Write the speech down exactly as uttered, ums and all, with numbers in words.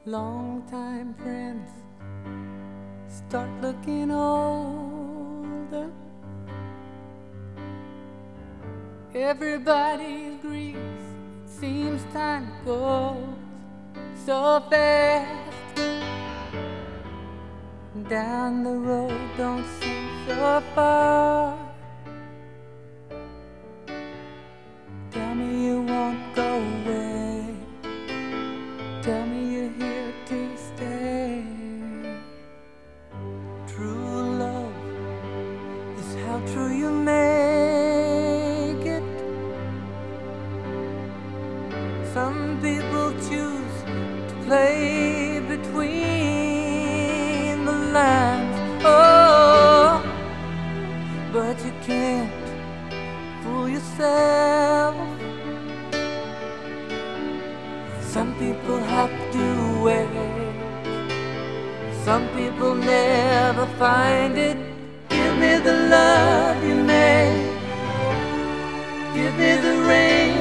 Longtime friends start looking older. Everybody agrees, it seems time goes so fast. Down the road don't seem so far. Tell me you won't go away. Tell me you're here to stay. True love is how true you make it. Some people choose to play between the lines. Oh, but you can't fool yourself. Some people have to wait. Some people never find it. Give me the love you made. Give me the rain